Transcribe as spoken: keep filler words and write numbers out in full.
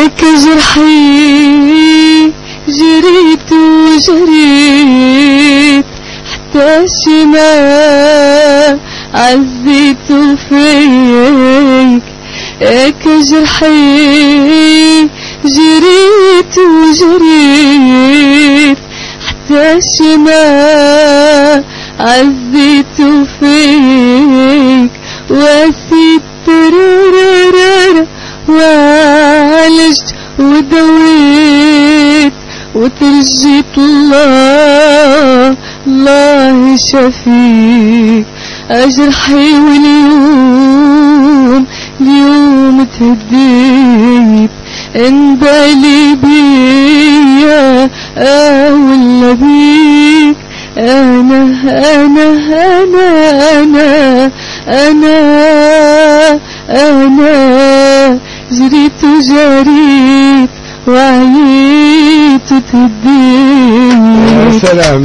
كجرحي جريت وجريت حتى الشماء عزيت فيك. كجرحي جريت وجريت حتى الشماء عزيت فيك. واسيت ترارارا وعالجت ودويت وترجيت الله الله شفيك. أجرحي واليوم اليوم تهديت انبالي بيا ولا بيك. أنا أنا أنا أنا أنا أنا جريت وجريت وعييت وتهديت.